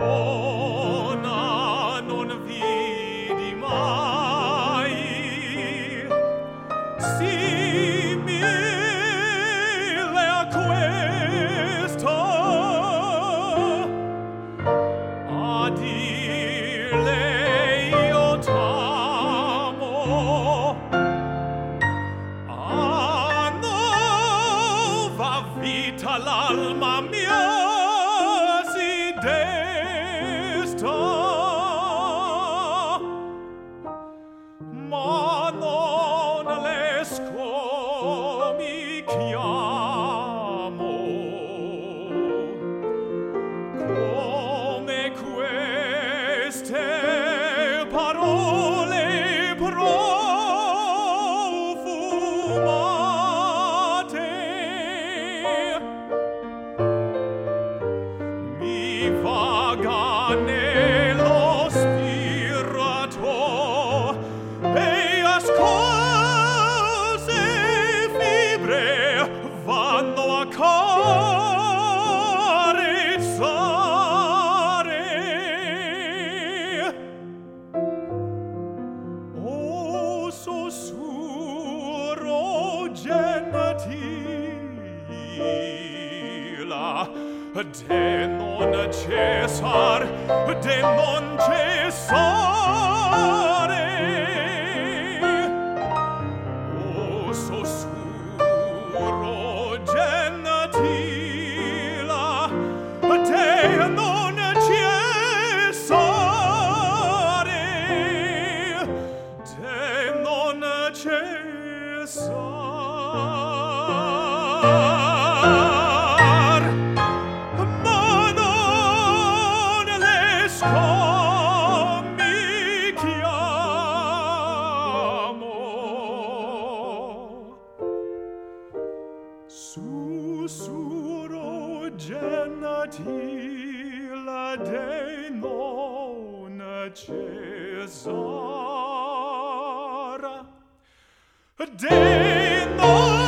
Donna non vidi mai simile a questa, a dirle io t'amo, a nuova vita l'alma mia si desta, ma non l'esco mi chiamo come queste parole profumate mi vaga nello spirato e ascolse fibre vanno a carezzare. O sussurro gentila de non cessar, de non cessare. O sussurro gentila de non cessare, de non cessar, ma non l'esco mi chiamo. Sussurro gentile de non cessar, de non